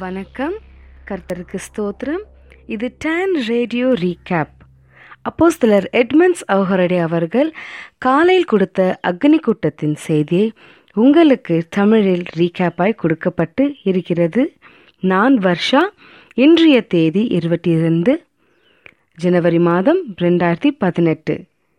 வணக்கம். கர்த்தருக்கு ஸ்தோத்திரம். இது டான் ரேடியோ ரீகேப். அப்போஸ்தலர் எட்மண்ட்ஸ் அவஹரடே அவர்கள் காலையில் கொடுத்த அக்னி கூட்டத்தின் செய்தியை உங்களுக்கு தமிழில் ரீகேப்பாய் கொடுக்கப்பட்டு இருக்கிறது. நான் வர்ஷா. இன்றைய தேதி 22 ஜனவரி மாதம் 2018.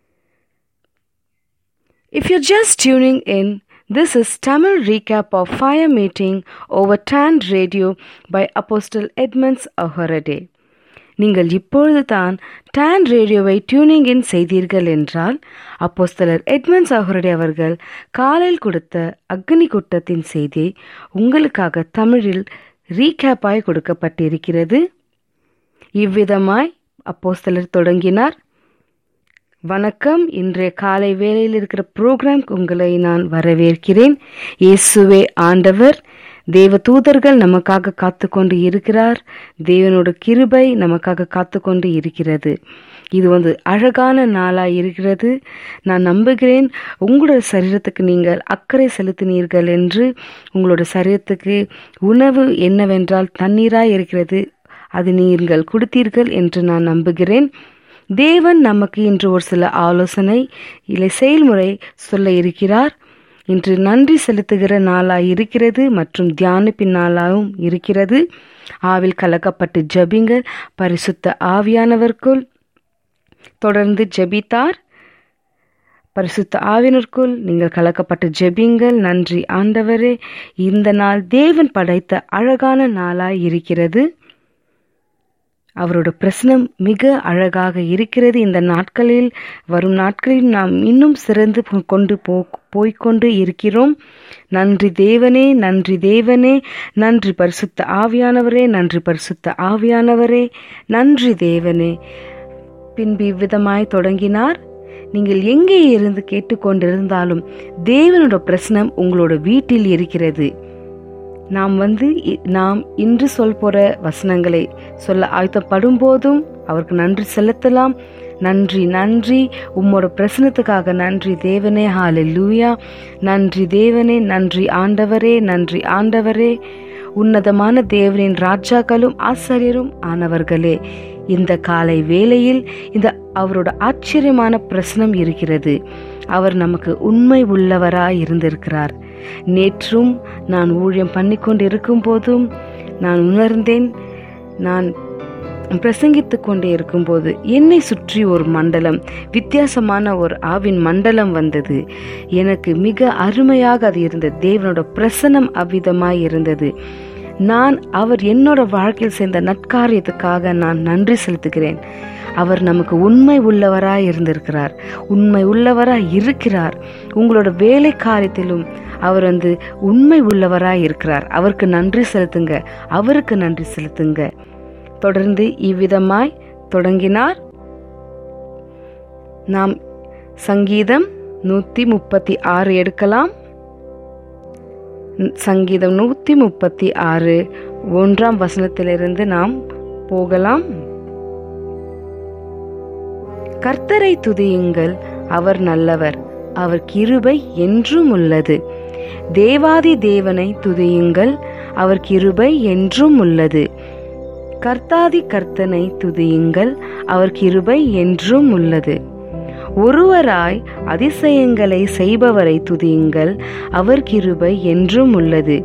If you're just tuning in, this is Tamil recap of Fire Meeting over TAN Radio by Apostle Edmunds Ahorade. நீங்கள் இப்பொழுது தான் டான் ரேடியோவை டியூனிங் இன் செய்தீர்கள் என்றால், அப்போஸ்தலர் எட்மண்ட்ஸ் அஹோரடே அவர்கள் காலையில் கொடுத்த அக்னி கூட்டத்தின் செய்தியை உங்களுக்காக தமிழில் ரீகேப்பாய் கொடுக்கப்பட்டிருக்கிறது. இவ்விதமாய் அப்போஸ்தலர் தொடங்கினார். வணக்கம். இன்றைய காலை வேளையில் இருக்கிற ப்ரோக்ராம் உங்களை நான் வரவேற்கிறேன். இயேசுவே ஆண்டவர். தேவ தூதர்கள் நமக்காக காத்து கொண்டு இருக்கிறார். தேவனோட கிருபை நமக்காக காத்து கொண்டு இருக்கிறது. இது அழகான நாளாய் இருக்கிறது. நான் நம்புகிறேன் உங்களோட சரீரத்துக்கு நீங்கள் அக்கறை செலுத்தினீர்கள் என்று. உங்களோட சரீரத்துக்கு உணவு என்னவென்றால் தண்ணீராய் இருக்கிறது, அது நீங்கள் கொடுத்தீர்கள் என்று நான் நம்புகிறேன். தேவன் நமக்கு இன்று ஒரு சில ஆலோசனை இல்லை செயல்முறை சொல்ல இருக்கிறார். இன்று நன்றி செலுத்துகிற நாளாய் இருக்கிறது மற்றும் தியானிப்பின் நாளாகவும் இருக்கிறது. ஆவில் கலக்கப்பட்டு ஜபிங்கள். பரிசுத்த ஆவியானவருக்குள் தொடர்ந்து ஜபித்தார். பரிசுத்த ஆவியினருக்குள் நீங்கள் கலக்கப்பட்டு ஜெபிங்கள். நன்றி ஆண்டவரே. இந்த நாள் தேவன் படைத்த அழகான நாளாய் இருக்கிறது. அவரோட பிரசனம் மிக அழகாக இருக்கிறது. இந்த நாட்களில் வரும் நாட்களில் நாம் இன்னும் சிறந்து கொண்டு போய்கொண்டு இருக்கிறோம். நன்றி தேவனே, நன்றி தேவனே, நன்றி பரிசுத்த ஆவியானவரே, நன்றி பரிசுத்த ஆவியானவரே, நன்றி தேவனே. பின்பு இவ்விதமாய் தொடங்கினார். நீங்கள் எங்கே இருந்து கேட்டுக்கொண்டிருந்தாலும் தேவனோட பிரசனம் உங்களோட வீட்டில் இருக்கிறது. நாம் இன்று சொல் போற வசனங்களை சொல்ல ஆயத்தப்படும் போதும் அவருக்கு நன்றி செலுத்தலாம். நன்றி நன்றி, உம்மோட பிரசனத்துக்காக நன்றி தேவனே. ஹல்லேலூயா. நன்றி தேவனே, நன்றி ஆண்டவரே, நன்றி ஆண்டவரே. உன்னதமான தேவனின் ராஜாக்களும் ஆசாரியரும் ஆனவர்களே, இந்த காலை வேளையில் இந்த அவரோட ஆச்சரியமான பிரசனம் இருக்கிறது. அவர் நமக்கு உண்மை உள்ளவராய் இருந்திருக்கிறார். நேற்றும் நான் ஊழியம் பண்ணிக்கொண்டு இருக்கும் போதும் நான் உணர்ந்தேன். நான் பிரசங்கித்து கொண்டே இருக்கும்போது என்னை சுற்றி ஒரு மண்டலம், வித்தியாசமான ஒரு ஆவின் மண்டலம் வந்தது. எனக்கு மிக அருமையாக அது இருந்தது. தேவனோட பிரசனம் அவ்விதமாய் இருந்தது. அவர் என்னோட வாழ்க்கையில் செய்த நற்காரியத்துக்காக நான் நன்றி செலுத்துகிறேன். அவர் நமக்கு உண்மை உள்ளவராய் இருந்திருக்கிறார், உண்மை உள்ளவராய் இருக்கிறார். உங்களோட வேலை காரியத்திலும் அவர் உண்மை உள்ளவராய் இருக்கிறார். அவருக்கு நன்றி செலுத்துங்க, அவருக்கு நன்றி செலுத்துங்க. தொடர்ந்து இவ்விதமாய் தொடங்கினார். நாம் சங்கீதம் 136 எடுக்கலாம். சங்கீதம் 136 1ஆம் வசனத்திலிருந்து நாம் போகலாம். கர்த்தரை துதியுங்கள், அவர் நல்லவர், அவர் கிருபை என்றும் உள்ளது. தேவாதி தேவனை துதியுங்கள், அவர் கிருபை என்றும் உள்ளது. கர்த்தாதி கர்த்தனை துதியுங்கள், அவர் கிருபை என்றும் உள்ளது. ஒருவராய் அதிசயங்களை செய்பவரை துதியுங்கள், அவர் கிருபை என்றும் உள்ளது.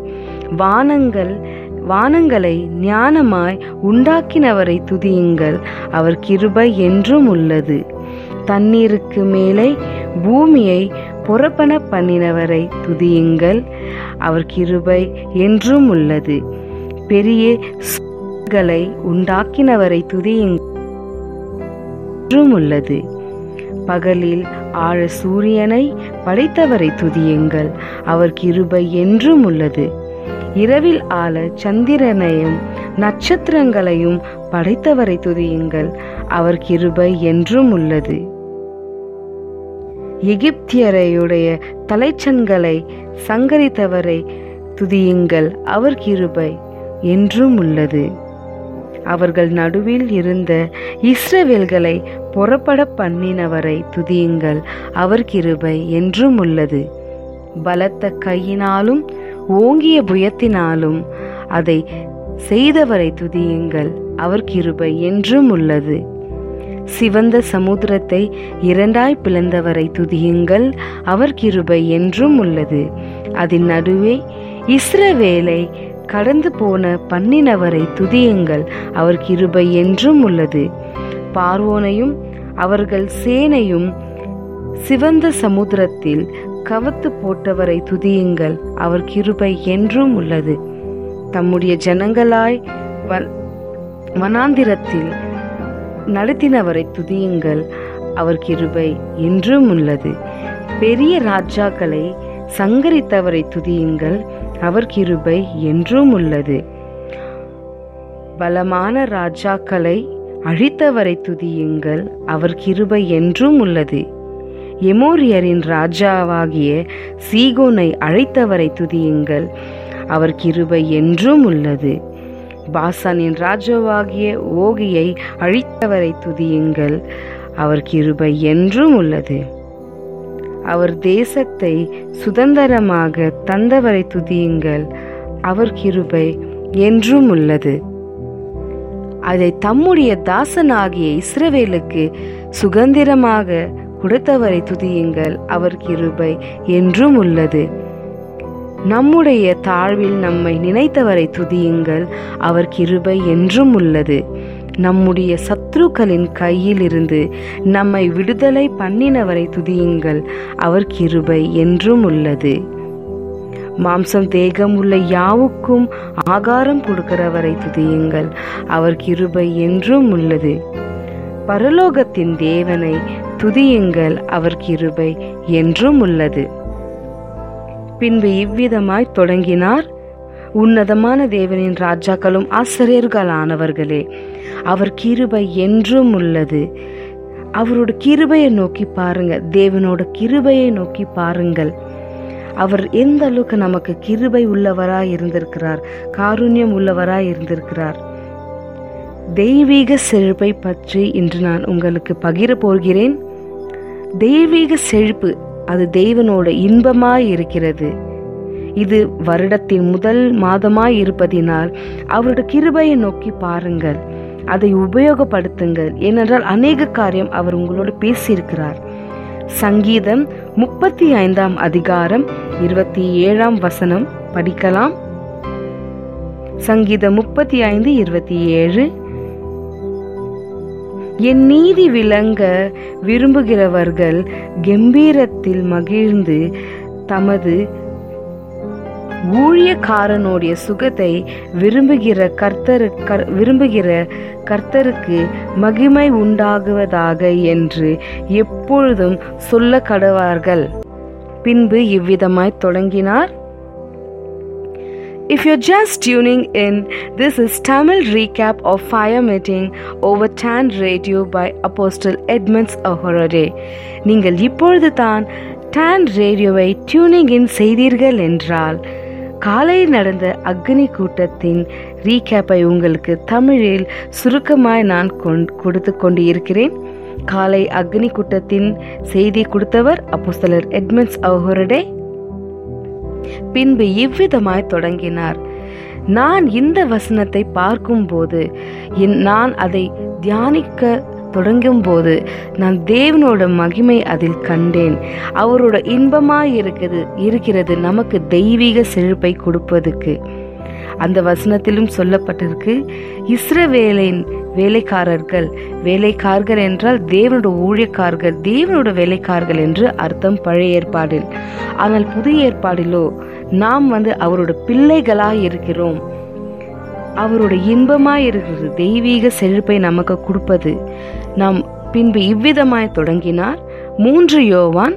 வானங்களை ஞானமாய் உண்டாக்கினவரை துதியுங்கள், அவர் கிருபை என்றும் உள்ளது. தண்ணீருக்கு மேலே பூமியை புறப்பன பண்ணினவரை துதியுங்கள், அவர் கிருபை என்றும் உள்ளது. பெரிய சுடர்களை உண்டாக்கினவரை துதியுங்கள் என்றும் உள்ளது. பகலில் ஆழ சூரியனை படைத்தவரை துதியுங்கள், அவர் கிருபை என்றும் உள்ளது. இரவில் ஆள சந்திரனையும் நட்சத்திரங்களையும் படைத்தவரை துதியுங்கள், அவர் கிருபை என்றும் உள்ளது. எகிப்தியரையுடைய தலைச்சன்களை சங்கரித்தவரை துதியுங்கள், அவர் கிருபை என்றும் உள்ளது. அவர்கள் நடுவில் இருந்த இஸ்ரவேல்களை புறப்பட பண்ணினவரை துதியுங்கள், அவர் கிருபை என்றும் உள்ளது. பலத்த கையினாலும் ஓங்கிய புயத்தினாலும் அதை செய்தவரை துதியுங்கள், அவர் கிருபை என்றும் உள்ளது. சிவந்த சமுத்திரத்தை இரண்டாய் பிளந்தவரை துதியுங்கள், அவர் கிருபை என்றும் உள்ளது. அதன் நடுவே இஸ்ரவேலை கடந்து போன பண்ணினவரை துதியுங்கள், அவர் கிருபை என்றும் உள்ளது. பார்வோனையும் அவர்கள் சேனையும் சிவந்த சமுத்திரத்தில் கவத்து போட்டவரை துதியுங்கள், அவர் கிருபை என்றும் உள்ளது. தம்முடைய ஜனங்களாய் வனாந்திரத்தில் நடத்தினவரை துதியுங்கள், அவர் கிருபை என்றும் உள்ளது. பெரிய ராஜாக்களை சங்கரித்தவரை துதியுங்கள், அவர் கிருபை என்றும் உள்ளது. பலமான ராஜாக்களை அழித்தவரை துதியுங்கள், அவர் கிருபை என்றும் உள்ளது. எமோரியரின் ராஜாவாகிய சீகோனை அழைத்தவரை துதியுங்கள், அவர் கிருபை என்றும் உள்ளது. பாசானின் ராஜாவாகிய ஓகியை அழித்தவரை துதியுங்கள், அவர் கிருபை என்றும் உள்ளது. அவர் தேசத்தை சுதந்திரமாக தந்தவரை துதியுங்கள், அவர் கிருபை என்றும் உள்ளது. அதை தம்முடைய தாசனாகிய இஸ்ரவேலுக்கு சுதந்திரமாக கொடுத்தவரை துதியுங்கள், அவர் கிருபை என்றும் உள்ளது. நம்முடைய தாழ்வில் நம்மை நினைத்தவரை துதியுங்கள், அவர் கிருபை என்றும் உள்ளது. நம்முடைய சத்துருக்களின் கையில் இருந்து நம்மை விடுதலை பண்ணினவரை துதியுங்கள், அவர் கிருபை என்றும் உள்ளது. மாம்சம் தேகம் உள்ள யாவுக்கும் ஆகாரம் கொடுக்கிறவரை துதியுங்கள், அவர் கிருபை என்றும் உள்ளது. பரலோகத்தின் தேவனை துதியுங்கள், அவர் கிருபை என்றும் உள்ளது. பின்பு இவ்விதமாய் தொடங்கினார், உன்னதமான தேவனின் ராஜாக்களும் ஆசிரியர்களானவர்களே, அவர் கிருபை என்றும் உள்ளது. அவரோட கிருபையை நோக்கி பாருங்க, தேவனோட கிருபையை நோக்கி பாருங்கள். அவர் எந்த அளவுக்கு நமக்கு கிருபை உள்ளவராய் இருந்திருக்கிறார், காருண்யம் உள்ளவராய் இருந்திருக்கிறார். தெய்வீக செழிப்பை பற்றி இன்று நான் உங்களுக்கு பகிர போகிறேன். தெய்வீக செழிப்பு அது தேவனோட இன்பமாய் இருக்கிறது. இது வருடத்தின் முதல் மாதமாய் இருப்பதினால் அவருடைய கிருபையை நோக்கி பாருங்கள், அதை உபயோகப்படுத்துங்கள். ஏனென்றால் அநேக காரியம் அவர் உங்களோடு பேசியிருக்கிறார். சங்கீதம் 35 அதிகாரம் 27 வசனம் படிக்கலாம். சங்கீதம் 35:27. என் நீதி விளங்க விரும்புகிறவர்கள் கம்பீரத்தில் மகிழ்ந்து தமது ஊழியக்காரனுடைய சுகத்தை விரும்புகிற கர்த்தருக்கு மகிமை உண்டாகுவதாக என்று எப்பொழுதும் சொல்ல கடவார்கள். பின்பு இவ்விதமாய் தொடங்கினார். If you're just tuning in, this is Tamil recap of Fire Meeting over TAN Radio by Apostle Edmonds Ahorade. நீங்கள் இப்பொழுது தான் TAN ரேடியோவை டியூனிங் இன் செய்தீர்கள் என்றால், காலை நடந்த அக்னி கூட்டத்தின் ரீகேப்பை உங்களுக்கு தமிழில் சுருக்கமாய் நான் கொடுத்து கொண்டு இருக்கிறேன். காலை அக்னி கூட்டத்தின் செய்தி கொடுத்தவர் அப்போஸ்தலர் எட்மண்ட்ஸ் அஹோரடே. பின்பு இவ்விதமாய் தொடங்கினார். நான் இந்த வசனத்தை பார்க்கும்போது, நான் அதை தியானிக்க தொடங்கும் போது, நான் தேவனோட மகிமை அதில் கண்டேன். அவரோட இன்பமாய் இருக்கிறது நமக்கு தெய்வீக செழிப்பை கொடுப்பதுக்கு. அந்த வசனத்திலும் சொல்லப்பட்டிருக்கு, இஸ்ரவேலின் வேலைக்காரர்கள் என்றால் தேவனோட ஊழியக்காரர்கள், தேவனோட வேலைக்காரர்கள் என்று அர்த்தம் பழைய ஏற்பாடில். ஆனால் புதிய ஏற்பாடிலோ நாம் அவரோட பிள்ளைகளாய் இருக்கிறோம். அவரோட இன்பமாய் இருக்கிறது தெய்வீக செழிப்பை நமக்கு கொடுப்பது. நாம் பின்பு இவ்விதமாய் தொடங்கினார். 3 யோவான்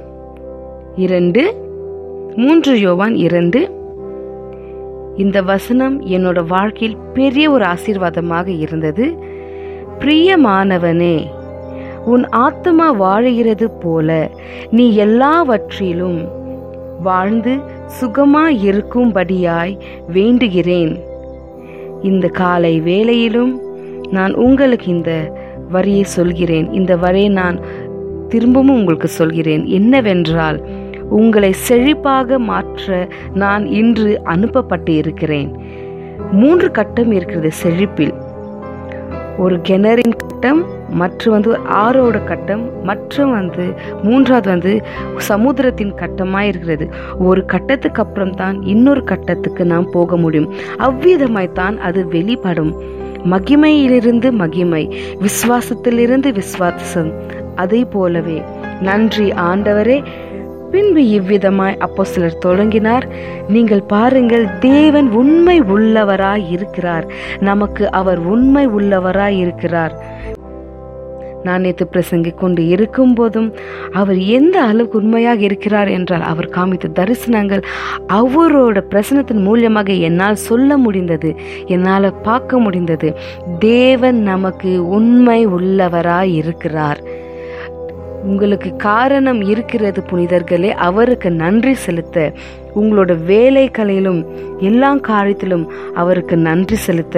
2. இந்த வசனம் என்னோட வாழ்க்கையில் பெரிய ஒரு ஆசீர்வாதமாக இருந்தது. பிரியமானவனே, உன் ஆத்துமா வாழுகிறது போல நீ எல்லாவற்றிலும் வாழ்ந்து சுகமாய் இருக்கும்படியாய் வேண்டுகிறேன். இந்த காலை வேளையிலும் நான் உங்களுக்கு இந்த வரியை சொல்கிறேன். இந்த வரியை நான் திரும்பவும் உங்களுக்கு சொல்கிறேன். என்னவென்றால், உங்களை செழிப்பாக மாற்ற நான் இன்று அனுப்பப்பட்டு இருக்கிறேன். 3 கட்டம் இருக்கிறது செழிப்பில். ஒரு கிணறின் கட்டம், மற்ற ஆறோட கட்டம், மற்ற மூன்றாவது சமுத்திரத்தின் கட்டமாய் இருக்கிறது. ஒரு கட்டத்துக்கு அப்புறம் தான் இன்னொரு கட்டத்துக்கு நாம் போக முடியும். அவ்விதமாய்த்தான் அது வெளிப்படும். மகிமையிலிருந்து மகிமை, விசுவாசத்திலிருந்து விசுவாசம். அதை போலவே நன்றி ஆண்டவரே. பின்பு இவ்விதமாய் அப்போஸ்தலர் தொடங்கினார். நீங்கள் பாருங்கள், தேவன் உண்மை உள்ளவராய் இருக்கிறார். நமக்கு அவர் உண்மை உள்ளவராய் இருக்கிறார். நான் நேற்று பிரசங்கிக் கொண்டு இருக்கும் போதும் அவர் எந்த அளவுக்கு உண்மையாக இருக்கிறார் என்றால், அவர் காமித்த தரிசனங்கள், அவரோட பிரசனத்தின் மூலமாக என்னால் சொல்ல முடிந்தது, என்னால் பார்க்க முடிந்தது. தேவன் நமக்கு உண்மை உள்ளவராய் இருக்கிறார். உங்களுக்கு காரணம் இருக்கிறது புனிதர்களே, அவருக்கு நன்றி செலுத்த. உங்களோட வேலைகளிலும் எல்லா காரியத்திலும் அவருக்கு நன்றி செலுத்த.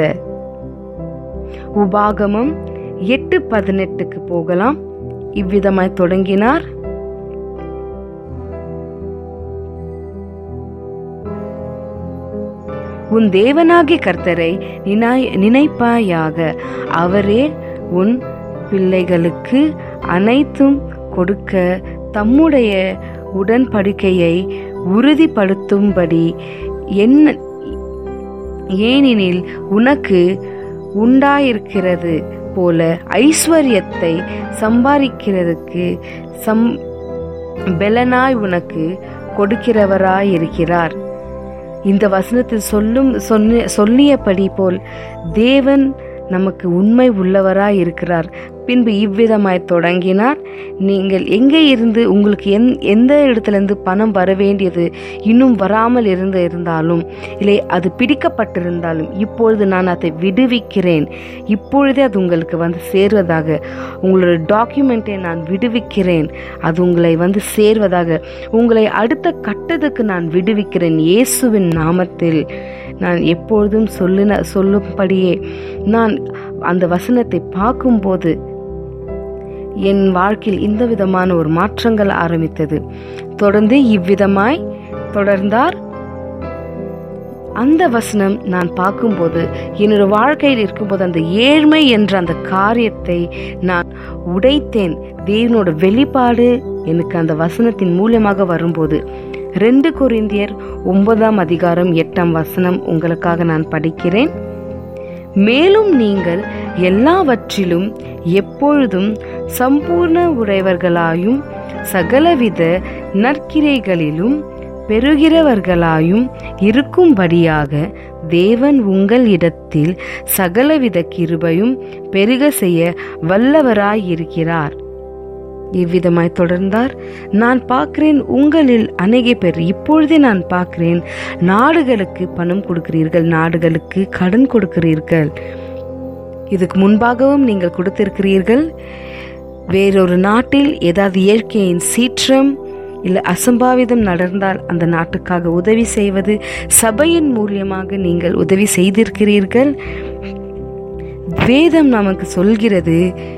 உபாகமம் 8:18 போகலாம். இவ்விதமாய் தொடங்கினார். உன் தேவனாகிய கர்த்தரை நினைப்பாயாக, அவரே உன் பிள்ளைகளுக்கு அனைத்தும் கொடுக்க தம்முடைய உடன்படிக்கையை உறுதிப்படுத்தும்படி ஏனெனில் உனக்கு உண்டாயிருக்கிறது போல ஐஸ்வர்யத்தை சம்பாதிக்கிறதுக்கு பெலனாய் உனக்கு கொடுக்கிறவராயிருக்கிறார். இந்த வசனத்தில் சொல்லியபடி போல் தேவன் நமக்கு உண்மை உள்ளவராய் இருக்கிறார். பின்பு இவ்விதமாய் தொடங்கினார். நீங்கள் எங்கே இருந்து, உங்களுக்கு எந்த இடத்துலேருந்து பணம் வர வேண்டியது இன்னும் வராமல் இருந்தாலும், இல்லை அது பிடிக்கப்பட்டிருந்தாலும், இப்பொழுது நான் அதை விடுவிக்கிறேன். இப்பொழுதே அது உங்களுக்கு சேர்வதாக, உங்களோட டாக்குமெண்ட்டை நான் விடுவிக்கிறேன். அது உங்களை சேர்வதாக, உங்களை அடுத்த கட்டத்துக்கு நான் விடுவிக்கிறேன். இயேசுவின் நாமத்தில் நான் எப்பொழுதும் சொல்லும்படியே நான் அந்த வசனத்தை பார்க்கும்போது என் வாழ்க்கையில் இந்த விதமான ஒரு மாற்றங்கள் ஆரம்பித்தது. தொடர்ந்து இவ்விதமாய் தொடர்ந்தார். அந்த வசனம் நான் பார்க்கும்போது, என்னோட வாழ்க்கையில் இருக்கும்போது, அந்த ஏழ்மை என்ற அந்த காரியத்தை நான் உடைத்தேன். தேவனோட வெளிப்பாடு எனக்கு அந்த வசனத்தின் மூலமாக வரும்போது, 2 கொரிந்தியர் 9:8 உங்களுக்காக நான் படிக்கிறேன். மேலும் நீங்கள் எல்லாவற்றிலும் எப்பொழுதும் சம்பூர்ண உடையவர்களாயும் சகலவித நற்கிரைகளிலும் பெறுகிறவர்களாயும் இருக்கும்படியாக தேவன் உங்கள் இடத்தில் சகலவித கிருபையும் பெருக செய்ய வல்லவராயிருக்கிறார். இவ்விதமாய் தொடர்ந்தார். நான் பார்க்கிறேன், உங்களில் அநேக பேர், இப்பொழுதே நான் பார்க்கிறேன், நாடுகளுக்கு பணம் கொடுக்கிறீர்கள், நாடுகளுக்கு கடன் கொடுக்கிறீர்கள். இதுக்கு முன்பாகவும் நீங்கள் கொடுத்திருக்கிறீர்கள். வேறொரு நாட்டில் ஏதாவது இயற்கையின் சீற்றம் இல்லை அசம்பாவிதம் நடந்தால் அந்த நாட்டுக்காக உதவி செய்வது, சபையின் மூலியமாக நீங்கள் உதவி செய்திருக்கிறீர்கள். வேதம் நமக்கு சொல்கிறது,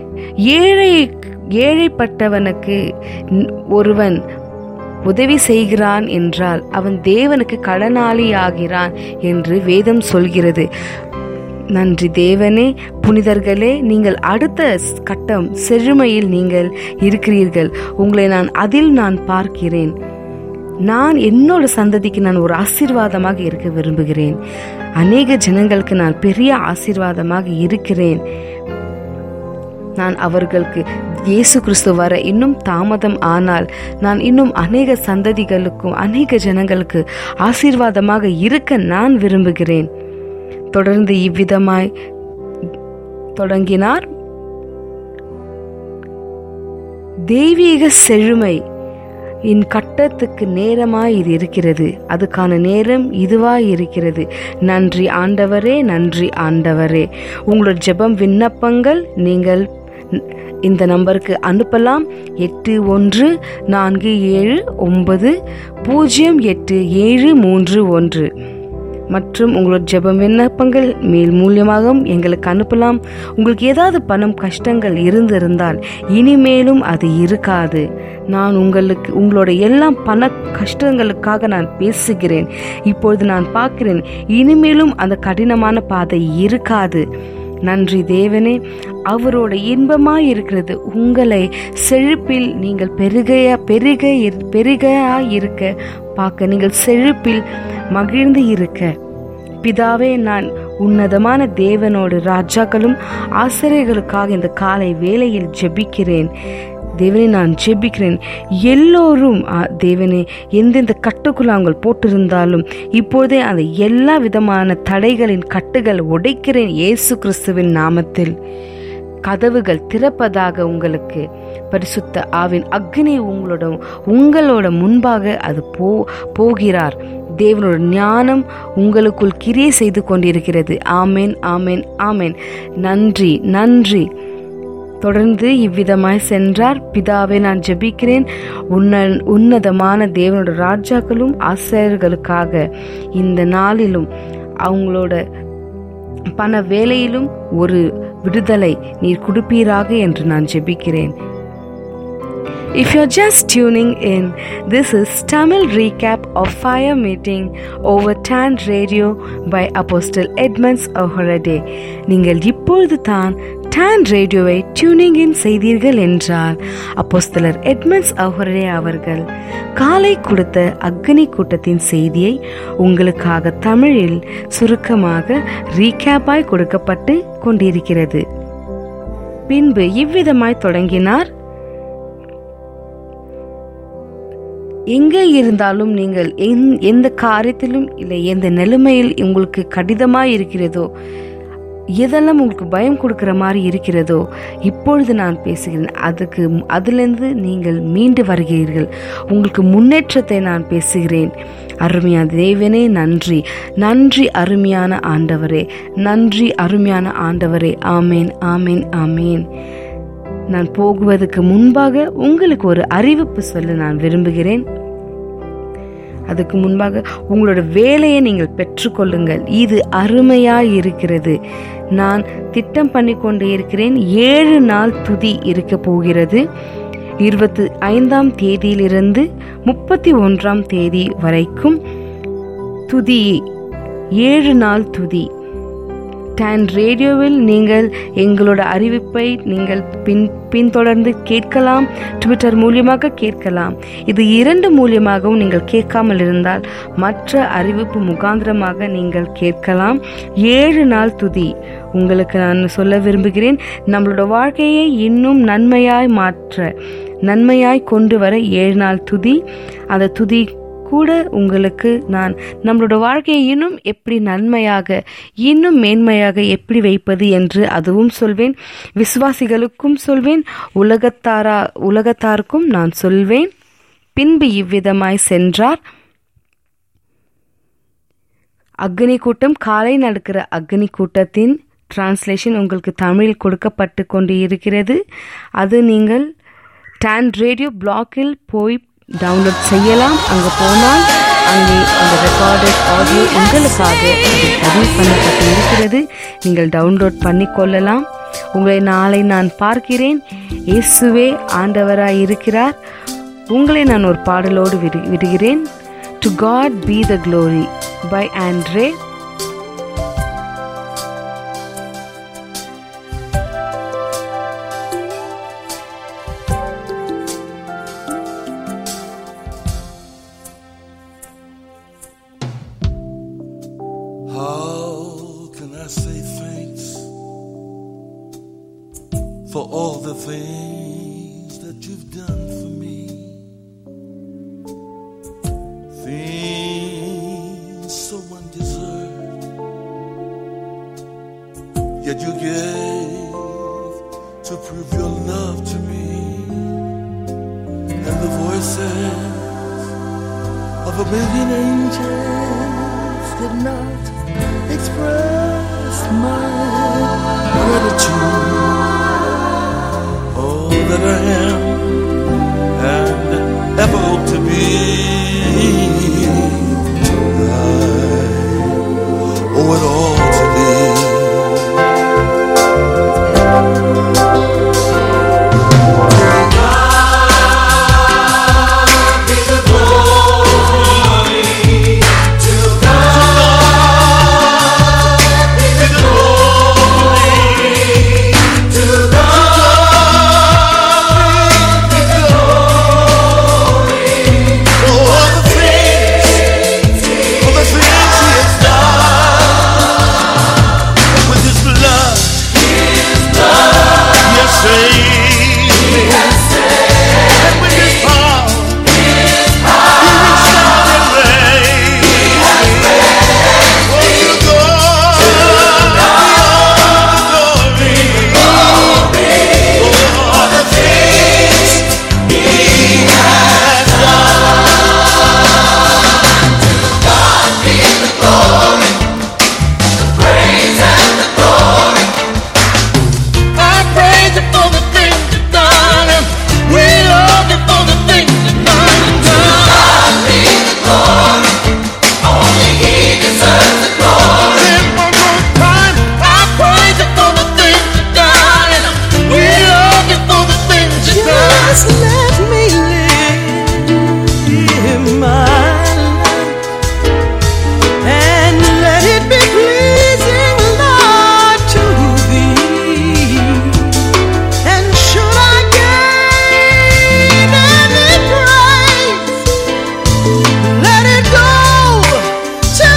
ஏழைப்பட்டவனுக்கு ஒருவன் உதவி செய்கிறான் என்றால் அவன் தேவனுக்கு கடனாளி ஆகிறான் என்று வேதம் சொல்கிறது. நன்றி தேவனே. புனிதர்களே, நீங்கள் அடுத்த கட்டம் செழுமையில் நீங்கள் இருக்கிறீர்கள். உங்களை அதில் நான் பார்க்கிறேன். நான் என்னோட சந்ததிக்கு நான் ஒரு ஆசீர்வாதமாக இருக்க விரும்புகிறேன். அநேக ஜனங்களுக்கு நான் பெரிய ஆசீர்வாதமாக இருக்கிறேன். நான் அவர்களுக்கு இயேசு கிறிஸ்து வர இன்னும் தாமதம் ஆனால் நான் இன்னும் அநேக சந்ததிகளுக்கும் அநேக ஜனங்களுக்கு ஆசீர்வாதமாக இருக்க நான் விரும்புகிறேன். தொடர்ந்து இவ்விதமாய் தொடங்கினார். தெய்வீக செழுமை கட்டத்துக்கு நேரமாய் இது இருக்கிறது. அதுக்கான நேரம் இதுவாய் இருக்கிறது. நன்றி ஆண்டவரே, நன்றி ஆண்டவரே. உங்களோட ஜெபம் விண்ணப்பங்கள் நீங்கள் இந்த நம்பருக்கு அனுப்பலாம். 8147908731. மற்றும் உங்களோட ஜெப விண்ணப்பங்கள் மேல் மூலியமாக எங்களுக்கு அனுப்பலாம். உங்களுக்கு ஏதாவது பணம் கஷ்டங்கள் இருந்திருந்தால் இனிமேலும் அது இருக்காது. நான் உங்களோட எல்லா பண கஷ்டங்களுக்காக நான் பேசுகிறேன். இப்பொழுது நான் பார்க்கிறேன், இனிமேலும் அந்த கடினமான பாதை இருக்காது. நன்றி தேவனே, அவரோட இன்பமாய் இருக்கிறது உங்களை செழிப்பில் நீங்கள் பெருகையா இருக்க பார்க்க, நீங்கள் செழிப்பில் மகிழ்ந்து இருக்க. பிதாவே, நான் உன்னதமான தேவனோடு ராஜாக்களும் ஆசிரியர்களுக்காக இந்த காலை வேளையில் ஜெபிக்கிறேன். தேவனே, நான் ஜெபிக்கிறேன். எல்லோரும் தேவனே எந்தெந்த கட்டுக்குள்ள அவங்க போட்டிருந்தாலும் இப்போதே அந்த எல்லா விதமான தடைகளின் கட்டுகள் உடைக்கிறேன் இயேசு கிறிஸ்துவின் நாமத்தில். கதவுகள் திறப்பதாக உங்களுக்கு பரிசுத்த ஆவின் அக்னி உங்களோட முன்பாக அது போகிறார். தேவனோட ஞானம் உங்களுக்குள் கிரியை செய்து கொண்டிருக்கிறது. ஆமேன், ஆமேன், ஆமேன். நன்றி, நன்றி. தொடர்ந்து இவ்விதமாய் சென்றார். பிதாவே, நான் ஜெபிக்கிறேன், உன்னதமான தேவனோட ராஜாக்களும் ஆசிரியர்களுக்காக இந்த நாளிலும் அவங்களோட பண வேலையிலும் ஒரு விடுதலை நீர் கொடுப்பீராக என்று நான் ஜெபிக்கிறேன். If you're just tuning in, this is Tamil recap of Fire Meeting over TAN Radio by Apostle Edmonds Ahorade. நீங்கள் இப்பொழுது தான் TAN ரேடியோவை டியூனிங் இன் செய்தீர்கள் என்றார். அப்போஸ்தலர் எட்மண்ட்ஸ் அஹோரே அவர்கள் காலை கொடுத்த அக்னி கூட்டத்தின் செய்தியை உங்களுக்காக தமிழில் சுருக்கமாக ரீகேப்பாய் கொடுக்கப்பட்டு கொண்டிருக்கிறது. பின்பு இவ்விதமாய் தொடங்கினார். எங்கே இருந்தாலும் நீங்கள் எந்த காரியத்திலும் இல்லை எந்த நிலைமையில் உங்களுக்கு கடினமாய் இருக்கிறதோ, எதெல்லாம் உங்களுக்கு பயம் கொடுக்கிற மாதிரி இருக்கிறதோ, இப்பொழுது நான் பேசுகிறேன். அதிலிருந்து நீங்கள் மீண்டு வருகிறீர்கள். உங்களுக்கு முன்னேற்றத்தை நான் பேசுகிறேன். அருமையான தேவனே, நன்றி, நன்றி அருமையான ஆண்டவரே, நன்றி அருமையான ஆண்டவரே. ஆமேன், ஆமேன், ஆமேன். நான் போகுவதற்கு முன்பாக உங்களுக்கு ஒரு அறிவிப்பு சொல்ல நான் விரும்புகிறேன். அதுக்கு முன்பாக உங்களோட வேலையை நீங்கள் பெற்றுக்கொள்ளுங்கள். இது அருமையாய் இருக்கிறது. நான் திட்டம் பண்ணி கொண்டு இருக்கிறேன். 7 நாள் துதி இருக்க போகிறது. 25ஆம் தேதியிலிருந்து 31ஆம் தேதி வரைக்கும் துதி, 7 நாள் துதி. TAN ரேடியோவில் நீங்கள் எங்களோட அறிவிப்பை நீங்கள் பின்தொடர்ந்து கேட்கலாம். ட்விட்டர் மூலியமாக கேட்கலாம். இது 2 மூலியமாகவும் நீங்கள் கேட்காமல் இருந்தால் மற்ற அறிவிப்பு முகாந்திரமாக நீங்கள் கேட்கலாம். 7 நாள் துதி உங்களுக்கு நான் சொல்ல விரும்புகிறேன். நம்மளோட வாழ்க்கையை இன்னும் நன்மையாய் கொண்டு வர 7 நாள் துதி. அந்த துதி கூட உங்களுக்கு நான் நம்மளோட வாழ்க்கையை இன்னும் எப்படி நன்மையாக இன்னும் மேன்மையாக எப்படி வைப்பது என்று அதுவும் சொல்வேன். விசுவாசிகளுக்கும் சொல்வேன், உலகத்தாருக்கும் நான் சொல்வேன். பின்பு இவ்விதமாய் சென்றார். அக்னி கூட்டம், காலை நடக்கிற அக்னி கூட்டத்தின் டிரான்ஸ்லேஷன் உங்களுக்கு தமிழில் கொடுக்கப்பட்டு கொண்டு இருக்கிறது. அது நீங்கள் TAN ரேடியோ பிளாக்கில் போய் டவுன்லோட் செய்யலாம். அங்கே போனால் அங்கே அந்த ரெக்கார்டட் ஆடியோ உங்களுக்காக பதிவு பண்ணப்பட்டு இருக்கிறது. நீங்கள் டவுன்லோட் பண்ணி கொள்ளலாம். உங்களை நாளை நான் பார்க்கிறேன். இயேசுவே ஆண்டவராய் இருக்கிறார். உங்களை நான் ஒரு பாடலோடு விடுகிறேன். To God be the glory by Andre. For all the things that you've done for me, things so undeserved, yet you gave to prove your love to me, and the voices of a million angels did not express my gratitude. That I am and ever hope to be, I Just let me live my life and let it be pleasing, Lord, to Thee. And should I gain any praise, let it go to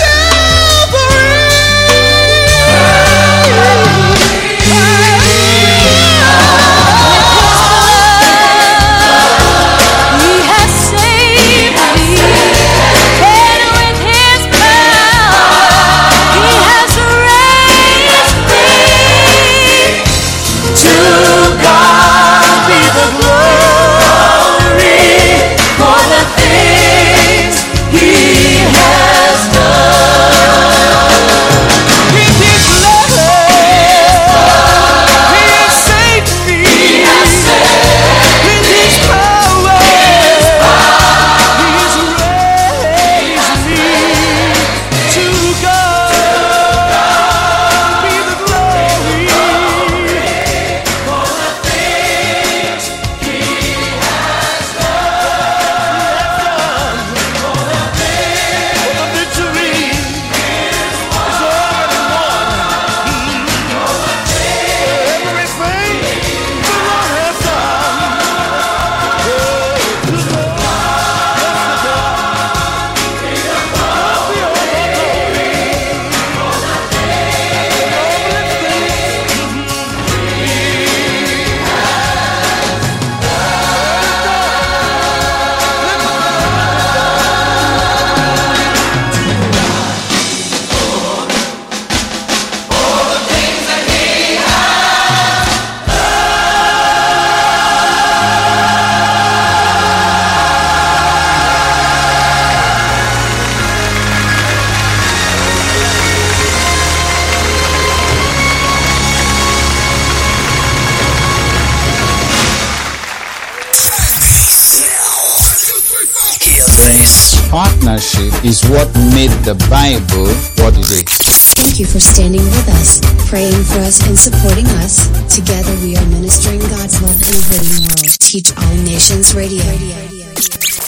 Partnership is what made the Bible what it is. Thank you for standing with us, praying for us, and supporting us. Together we are ministering God's love in a hurting world. Teach All Nations Radio.